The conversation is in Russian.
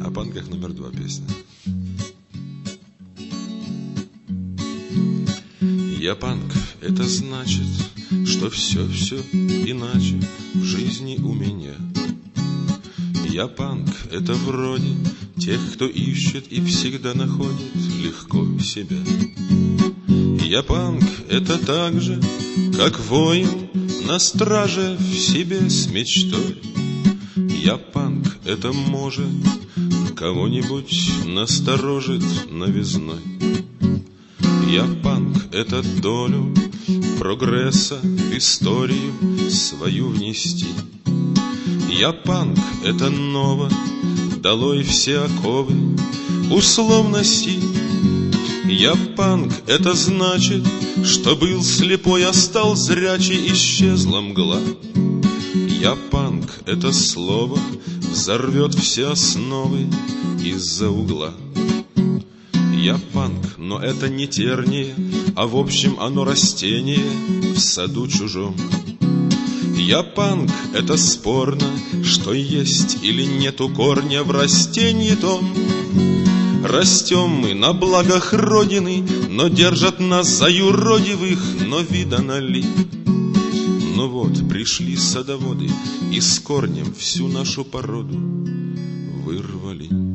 О панках номер 2 песня. Я панк, это значит, что все иначе в жизни у меня. Я панк, это вроде тех, кто ищет и всегда находит легко себя. Я панк, это так же, как воин на страже в себе с мечтой. Я панк, это может кого-нибудь насторожит новизной. Я панк, это долю прогресса в историю свою внести. Я панк, это ново, долой все оковы условностей. Я панк, это значит, что был слепой, а стал зрячий, исчезла мгла. Я панк, это слово взорвет все основы из-за угла. Я панк, но это не терние, а в общем оно растение в саду чужом. Я панк, это спорно, что есть или нету корня в растении том. Растем мы на благах Родины, но держат нас за юродивых, но видано ли? Ну вот, пришли садоводы и с корнем всю нашу породу вырвали.